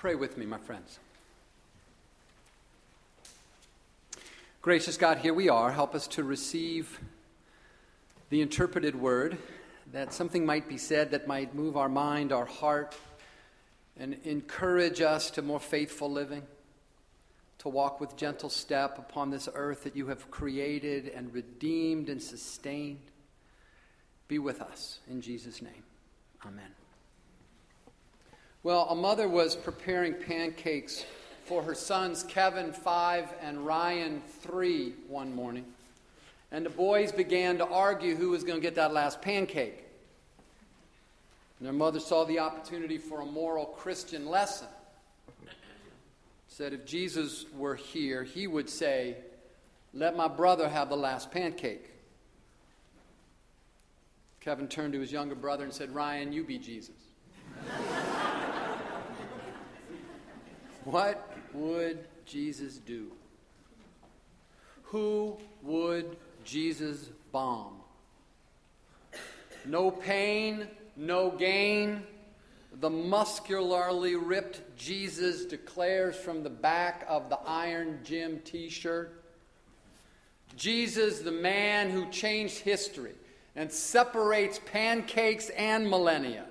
Pray with me, my friends. Gracious God, here we are. Help us to receive the interpreted word, that something might be said that might move our mind, our heart, and encourage us to more faithful living, to walk with gentle step upon this earth that you have created and redeemed and sustained. Be with us, in Jesus' name. Amen. Well, a mother was preparing pancakes for her sons Kevin, 5, and Ryan, 3, one morning. And the boys began to argue who was going to get that last pancake. And their mother saw the opportunity for a moral Christian lesson. Said if Jesus were here, he would say, "Let my brother have the last pancake." Kevin turned to his younger brother and said, "Ryan, you be Jesus." What would Jesus do? Who would Jesus bomb? No pain, no gain. The muscularly ripped Jesus declares from the back of the Iron Gym t-shirt. Jesus, the man who changed history and separates pancakes and millennia.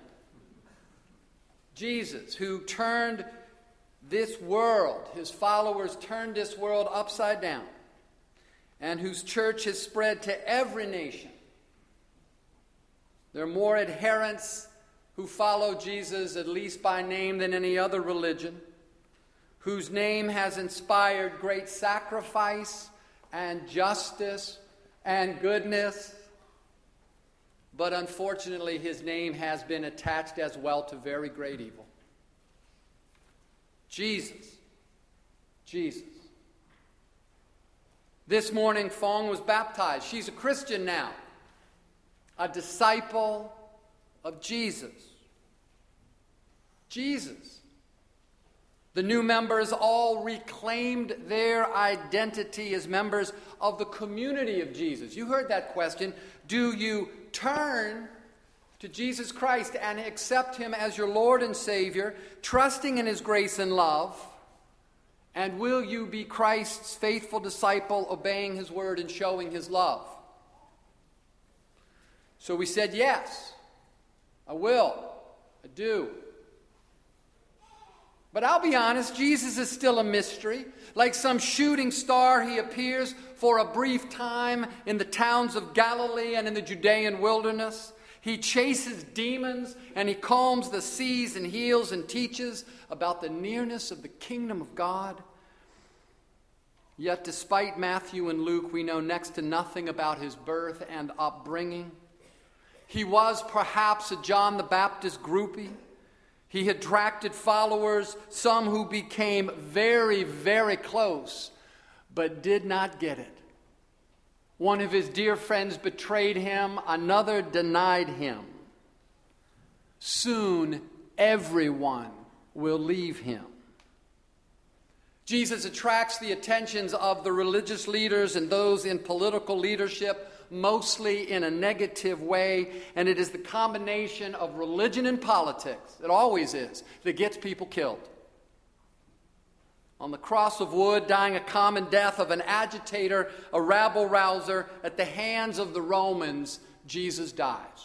Jesus, who turned this world, his followers turned this world upside down, and whose church has spread to every nation. There are more adherents who follow Jesus, at least by name, than any other religion, whose name has inspired great sacrifice and justice and goodness. But unfortunately, his name has been attached as well to very great evil. Jesus. Jesus. This morning, Fong was baptized. She's a Christian now, a disciple of Jesus. Jesus. The new members all reclaimed their identity as members of the community of Jesus. You heard that question. Do you turn to Jesus Christ and accept him as your Lord and Savior, trusting in his grace and love? And will you be Christ's faithful disciple, obeying his word and showing his love? So we said, yes, I will. I do. But I'll be honest, Jesus is still a mystery. Like some shooting star, he appears for a brief time in the towns of Galilee and in the Judean wilderness. He chases demons and he calms the seas and heals and teaches about the nearness of the kingdom of God. Yet despite Matthew and Luke, we know next to nothing about his birth and upbringing. He was perhaps a John the Baptist groupie. He attracted followers, some who became very, very close, but did not get it. One of his dear friends betrayed him, another denied him. Soon, everyone will leave him. Jesus attracts the attentions of the religious leaders and those in political leadership, mostly in a negative way, and it is the combination of religion and politics, it always is, that gets people killed. On the cross of wood, dying a common death of an agitator, a rabble-rouser, at the hands of the Romans, Jesus dies.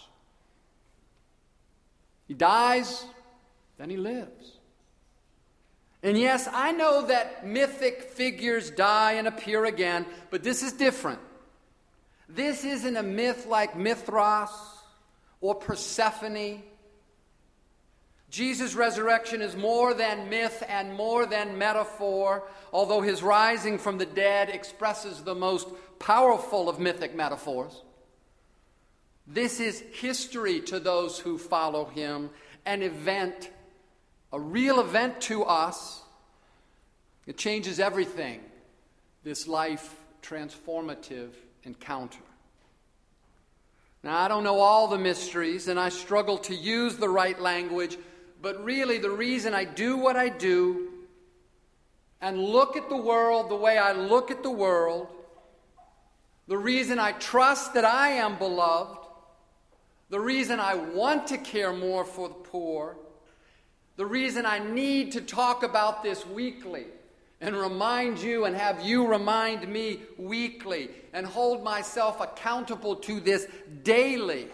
He dies, then he lives. And yes, I know that mythic figures die and appear again, but this is different. This isn't a myth like Mithras or Persephone. Jesus' resurrection is more than myth and more than metaphor, although his rising from the dead expresses the most powerful of mythic metaphors. This is history to those who follow him, an event, a real event to us. It changes everything, this life transformative encounter. Now, I don't know all the mysteries, and I struggle to use the right language, but really the reason I do what I do and look at the world the way I look at the world, the reason I trust that I am beloved, the reason I want to care more for the poor, The reason I need to talk about this weekly and remind you and have you remind me weekly and hold myself accountable to this daily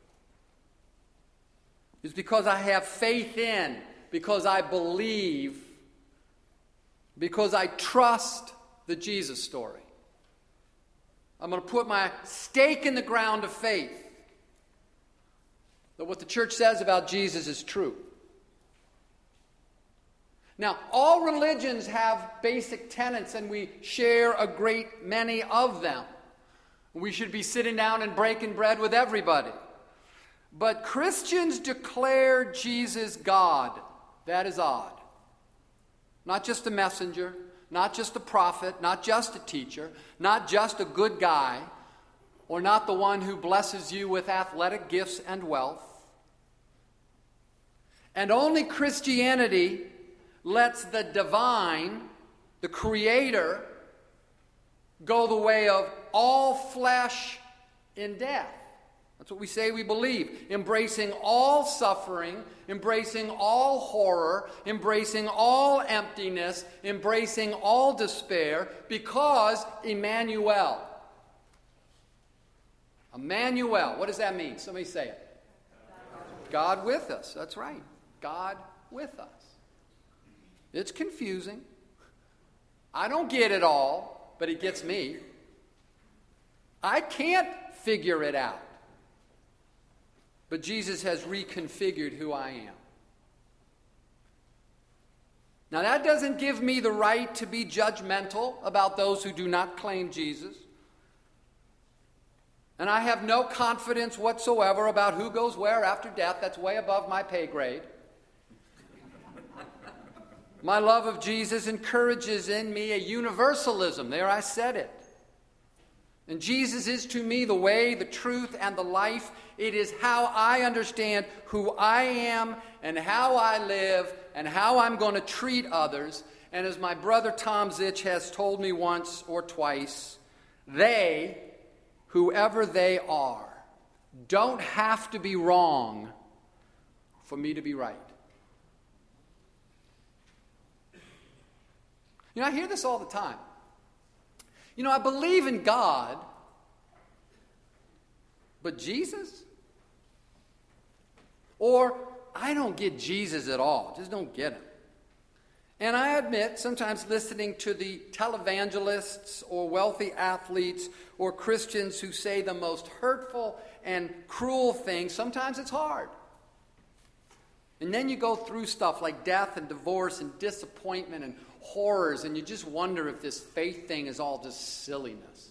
is because I have faith in, because I believe, because I trust the Jesus story. I'm going to put my stake in the ground of faith that what the church says about Jesus is true. Now, all religions have basic tenets, and we share a great many of them. We should be sitting down and breaking bread with everybody. But Christians declare Jesus God. That is odd. Not just a messenger, not just a prophet, not just a teacher, not just a good guy, or not the one who blesses you with athletic gifts and wealth. And only Christianity lets the divine, the Creator, go the way of all flesh in death. That's what we say we believe. Embracing all suffering, embracing all horror, embracing all emptiness, embracing all despair, because Emmanuel. Emmanuel, what does that mean? Somebody say it. God with us. That's right. God with us. It's confusing. I don't get it all, but it gets me. I can't figure it out. But Jesus has reconfigured who I am. Now, that doesn't give me the right to be judgmental about those who do not claim Jesus. And I have no confidence whatsoever about who goes where after death. That's way above my pay grade. My love of Jesus encourages in me a universalism. There, I said it. And Jesus is to me the way, the truth, and the life. It is how I understand who I am and how I live and how I'm going to treat others. And as my brother Tom Zitch has told me once or twice, they, whoever they are, don't have to be wrong for me to be right. You know, I hear this all the time. You know, I believe in God, but Jesus? Or, I don't get Jesus at all. Just don't get him. And I admit, sometimes listening to the televangelists or wealthy athletes or Christians who say the most hurtful and cruel things, sometimes it's hard. And then you go through stuff like death and divorce and disappointment and horrors, and you just wonder if this faith thing is all just silliness.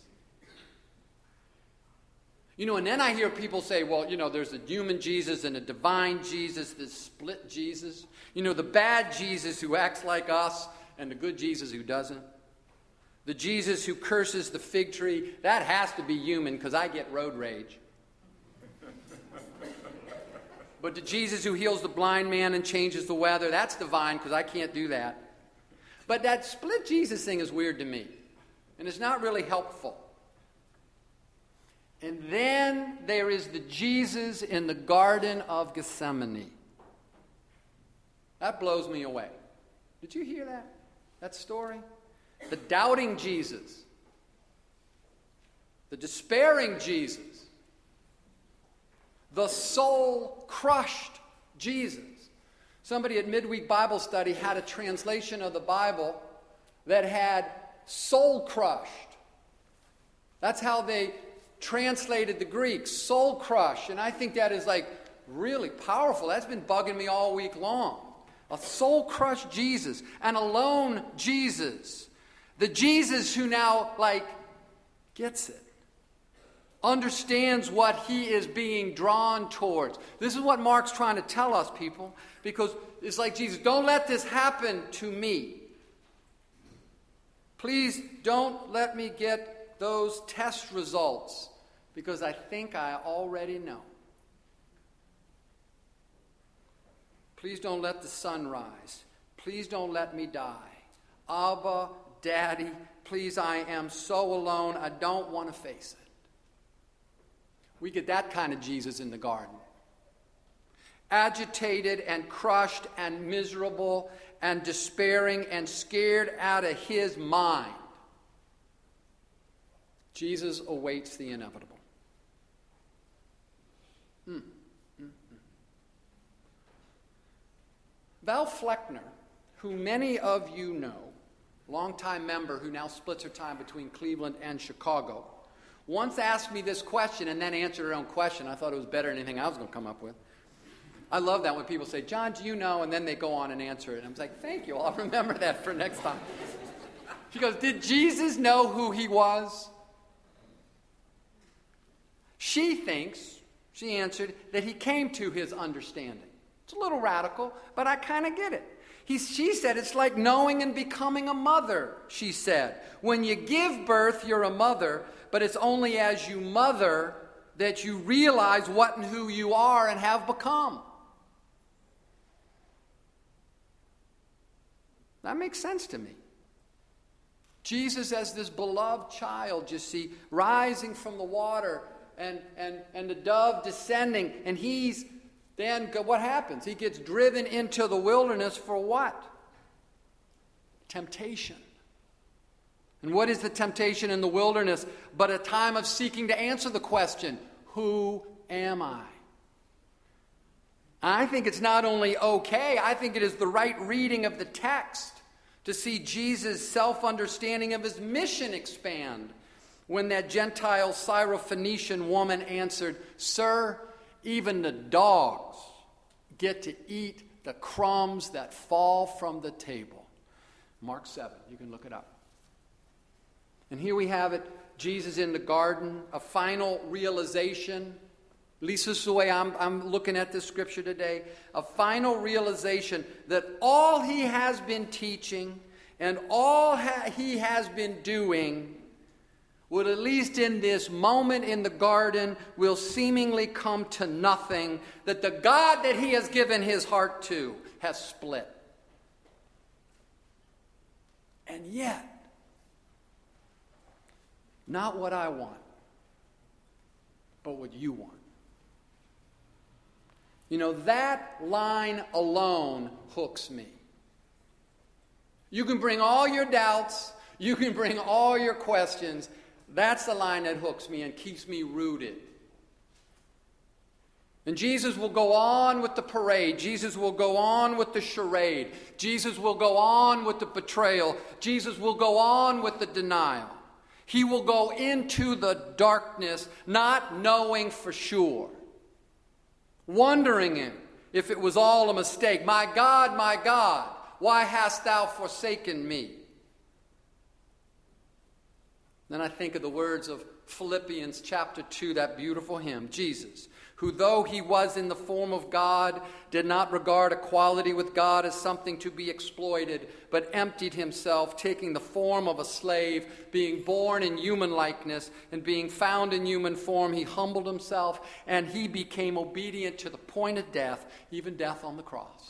You know, and then I hear people say, well, you know, there's a human Jesus and a divine Jesus, this split Jesus. You know, the bad Jesus who acts like us and the good Jesus who doesn't. The Jesus who curses the fig tree, that has to be human because I get road rage. But the Jesus who heals the blind man and changes the weather, that's divine because I can't do that. But that split Jesus thing is weird to me. And it's not really helpful. And then there is the Jesus in the Garden of Gethsemane. That blows me away. Did you hear that? That story? The doubting Jesus. The despairing Jesus. The soul-crushed Jesus. Somebody at Midweek Bible Study had a translation of the Bible that had soul-crushed. That's how they translated the Greek, soul-crush. And I think that is like really powerful. That's been bugging me all week long. A soul-crushed Jesus, an alone Jesus. The Jesus who now, gets it. Understands what he is being drawn towards. This is what Mark's trying to tell us, people, because it's like Jesus, don't let this happen to me. Please don't let me get those test results, because I think I already know. Please don't let the sun rise. Please don't let me die. Abba, Daddy, please, I am so alone, I don't want to face it. We get that kind of Jesus in the garden. agitated and crushed and miserable and despairing and scared out of his mind, Jesus awaits the inevitable. Val Fleckner, who many of you know, longtime member who now splits her time between Cleveland and Chicago, once asked me this question and then answered her own question. I thought it was better than anything I was going to come up with. I love that when people say, John, do you know? And then they go on and answer it. And I'm like, thank you. I'll remember that for next time. She goes, did Jesus know who he was? She thinks, she answered, that he came to his understanding. It's a little radical, but I kind of get it. She said it's like knowing and becoming a mother, she said. When you give birth, you're a mother, but it's only as you mother that you realize what and who you are and have become. That makes sense to me. Jesus as this beloved child, you see, rising from the water and the dove descending, and he's then what happens? He gets driven into the wilderness for what? Temptation. And what is the temptation in the wilderness but a time of seeking to answer the question, who am I? I think it's not only okay, I think it is the right reading of the text to see Jesus' self-understanding of his mission expand when that Gentile Syrophoenician woman answered, Sir, even the dogs get to eat the crumbs that fall from the table. Mark 7, you can look it up. And here we have it, Jesus in the garden, a final realization. At least this is the way I'm looking at this scripture today. A final realization that all he has been teaching and all he has been doing would, at least in this moment in the garden, will seemingly come to nothing, that the God that he has given his heart to has split. And yet, not what I want, but what you want. You know, that line alone hooks me. You can bring all your doubts, you can bring all your questions. That's the line that hooks me and keeps me rooted. And Jesus will go on with the parade. Jesus will go on with the charade. Jesus will go on with the betrayal. Jesus will go on with the denial. He will go into the darkness not knowing for sure, wondering if it was all a mistake. My God, why hast thou forsaken me? Then I think of the words of Philippians chapter 2, that beautiful hymn. Jesus, who though he was in the form of God, did not regard equality with God as something to be exploited, but emptied himself, taking the form of a slave, being born in human likeness, and being found in human form, he humbled himself, and he became obedient to the point of death, even death on the cross.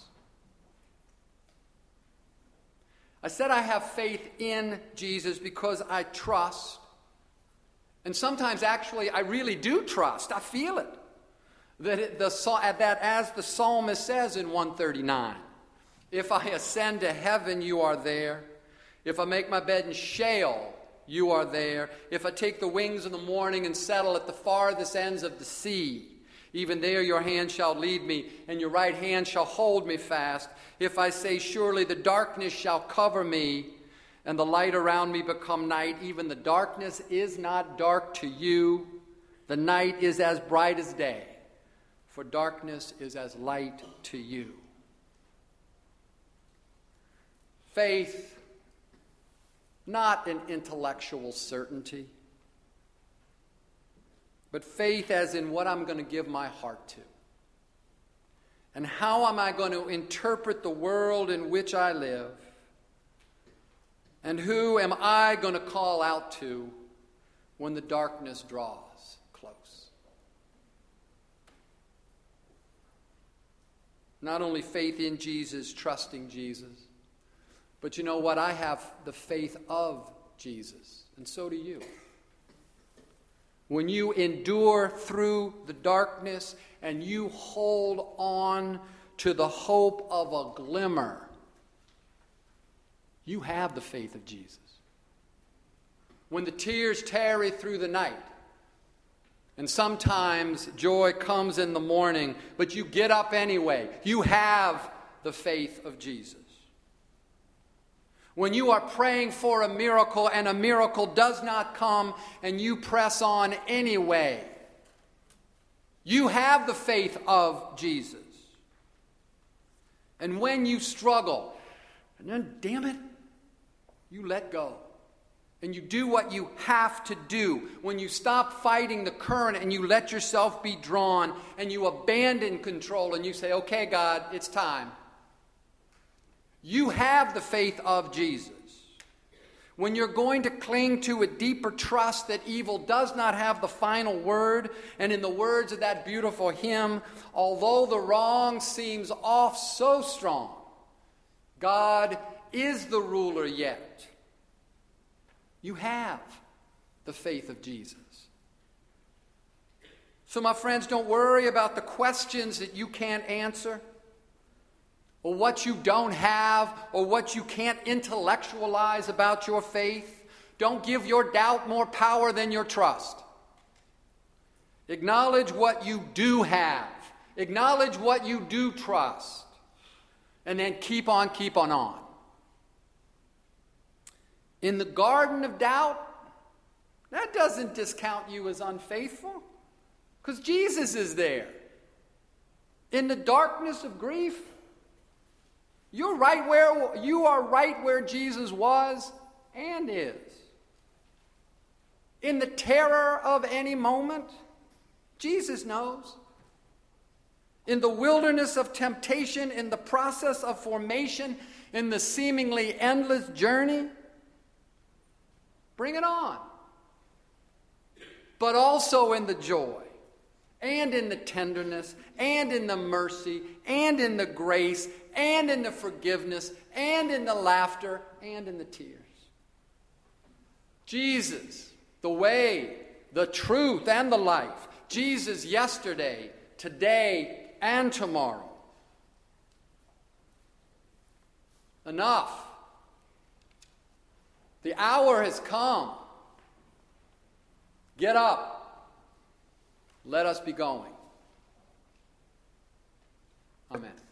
I said I have faith in Jesus because I trust. And sometimes, actually, I really do trust. I feel it. That as the psalmist says in 139, if I ascend to heaven, you are there. If I make my bed in Sheol, you are there. If I take the wings of the morning and settle at the farthest ends of the sea, even there your hand shall lead me, and your right hand shall hold me fast. If I say, surely the darkness shall cover me, and the light around me become night, even the darkness is not dark to you. The night is as bright as day, for darkness is as light to you. Faith, not an intellectual certainty, but faith as in what I'm going to give my heart to. And how am I going to interpret the world in which I live? And who am I going to call out to when the darkness draws close? Not only faith in Jesus, trusting Jesus, but you know what? I have the faith of Jesus, and so do you. when you endure through the darkness and you hold on to the hope of a glimmer, you have the faith of Jesus. When the tears tarry through the night, and sometimes joy comes in the morning, but you get up anyway, you have the faith of Jesus. When you are praying for a miracle and a miracle does not come and you press on anyway, you have the faith of Jesus. And when you struggle, and then, damn it, you let go. And you do what you have to do. When you stop fighting the current and you let yourself be drawn and you abandon control and you say, okay, God, it's time. You have the faith of Jesus. When you're going to cling to a deeper trust that evil does not have the final word, and in the words of that beautiful hymn, although the wrong seems off so strong, God is the ruler yet. You have the faith of Jesus. So, my friends, don't worry about the questions that you can't answer, or what you don't have, or what you can't intellectualize about your faith. Don't give your doubt more power than your trust. Acknowledge what you do have. Acknowledge what you do trust. And then keep on keeping on. In the garden of doubt, that doesn't discount you as unfaithful, because Jesus is there. In the darkness of grief, you are right where Jesus was and is. In the terror of any moment, Jesus knows. In the wilderness of temptation, in the process of formation, in the seemingly endless journey, bring it on. But also in the joy, and in the tenderness, and in the mercy, and in the grace, and in the forgiveness, and in the laughter, and in the tears. Jesus, the way, the truth, and the life. Jesus yesterday, today, and tomorrow. Enough. The hour has come. Get up. Let us be going. Amen.